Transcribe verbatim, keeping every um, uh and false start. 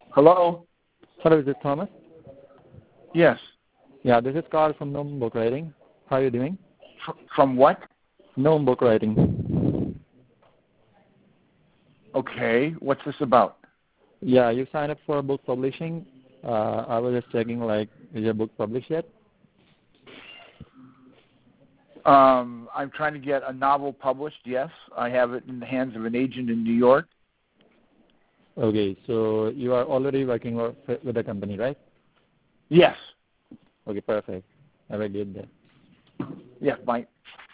Hello? Hello, is this Thomas? Yes. Yeah, this is Carl from Gnome Book Writing. How are you doing? F- from what? Gnome Book Writing. Okay. What's this about? Yeah, you signed up for book publishing. Uh, I was just checking, like, is your book published yet? Um, I'm trying to get a novel published, yes. I have it in the hands of an agent in New York. Okay, so you are already working with the company, right? Yes. Okay, perfect. Have a good day. Yes, bye.